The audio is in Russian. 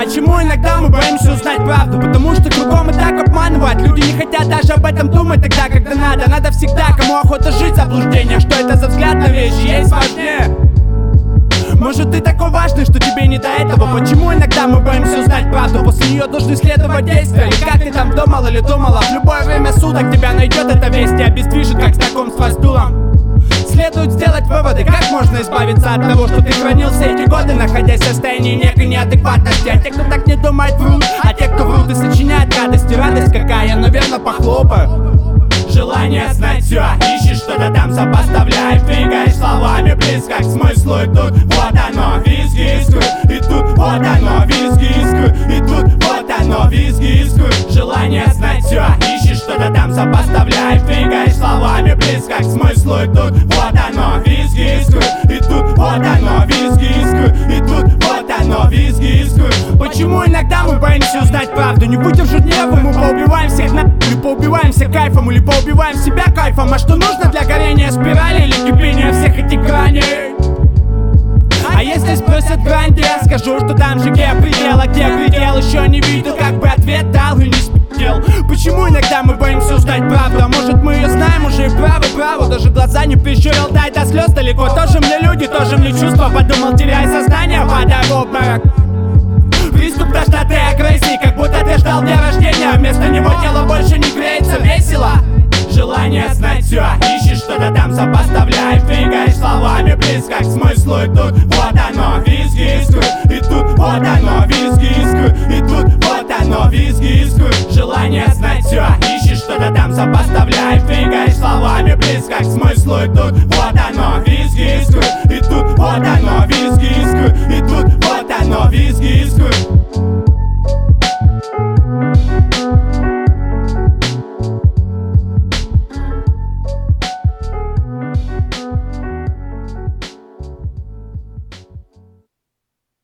Почему иногда мы боимся узнать правду? Потому что кругом и так обманывают. Люди не хотят даже об этом думать тогда, когда надо. Надо всегда, кому охота жить заблуждение. Что это за взгляд на вещи, есть важнее. Может, ты такой важный, что тебе не до этого? Почему иногда мы боимся узнать правду? После нее должны следовать действия. И как ты там думал или думала? В любое время суток тебя найдет эта весть и обездвижит, как знакомство с дуром. Следует сделать выводы, как можно избавиться от того, что ты хранил все эти годы, находясь в состоянии некой неадекватности. А те, кто так не думает, врут. А те, кто врут и сочиняет гадости, радость какая, наверное, похлопаю. Желание знать все, ищешь что-то там, сопоставляешь, двигаешь словами близко к смыслу. И тут вот оно, визги искры. И тут вот оно, визги искры. И тут вот оно, визги искры. Желание знать все, ищешь что-то там, сопоставляешь, двигаешь словами близко к смыслу. И тут вот оно, визги искры. И тут вот оно, визги искры. И тут вот оно, визги искры. Почему иногда мы боимся узнать правду? Не выдержат нервы, мы поубиваем всех на... Или поубиваемся кайфом, или поубиваем себя кайфом. А что нужно для горения спирали или кипения всех этих граней? А если спросят грань, я скажу, что там же где предел. А где предел еще не видел, как бы ответ дал и не спител. Почему иногда мы боимся узнать правду? А может мы ее знаем уже и правы, даже глаза не прищурил, дай до слез далеко. Тоже мне люди, тоже мне чувства, подумал, теряя сознание, падая в обморок. Приступ тошноты, агрессии, как будто ты ждал дня рождения, а вместо него тело больше не греется, весело. Желание знать все, ищешь что-то там, сопоставляешь, двигаешь словами близко к смыслу. И тут вот оно, визги искры. И тут вот оно, визги искры. И тут вот оно, визги искры. Желание знать все, ищешь что-то там, сопоставляешь, двигаешь словами близко к смыслу. И тут вот оно, визги искры. И тут вот оно, визги искры. И тут вот оно, визги искры.